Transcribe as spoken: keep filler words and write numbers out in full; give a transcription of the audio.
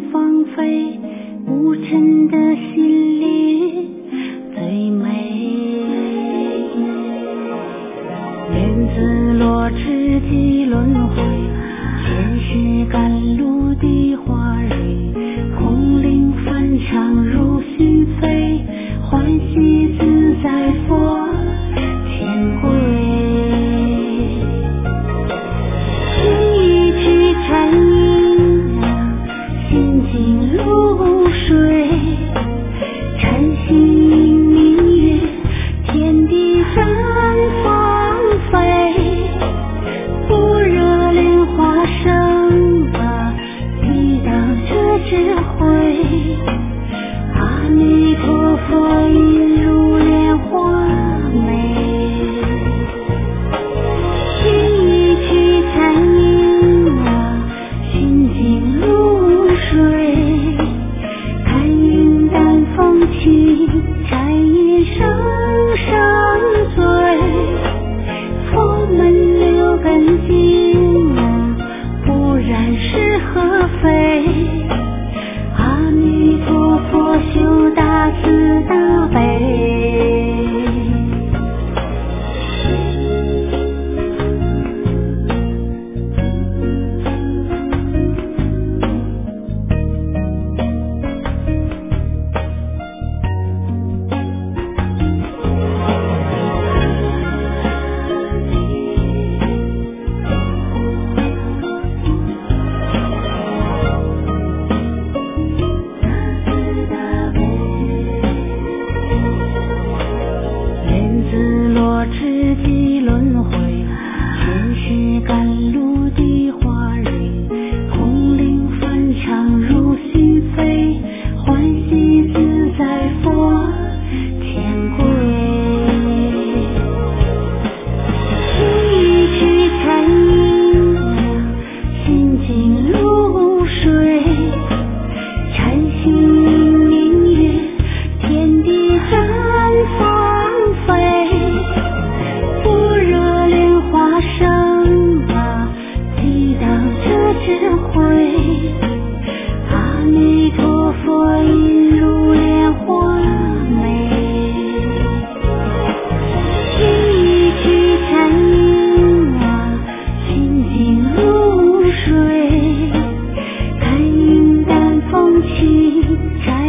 芳菲，无尘的心里最美。莲子落知几轮回，前世赶路的花蕊，空灵翻唱如许飞，欢喜自在佛前归。听一曲禅音啊，心静如水，禅心明月，天地绽放飞，般若莲花生啊，抵挡这智慧。阿弥陀佛印如莲花美，听一曲禅音啊，心静如水，看云淡风轻，禅音声声醉。佛门六根经啊，不然是何非？阿弥陀佛修大慈大悲。知几轮回，前世赶路的花蕊，空灵翻唱如许飞，欢喜自在佛前归。听一曲禅音啊，心静如水，禅心明月，天地绽放飞。生啊，抵挡这智慧。阿弥陀佛印如莲花美，听一曲禅音啊，心静如水，看云淡风轻。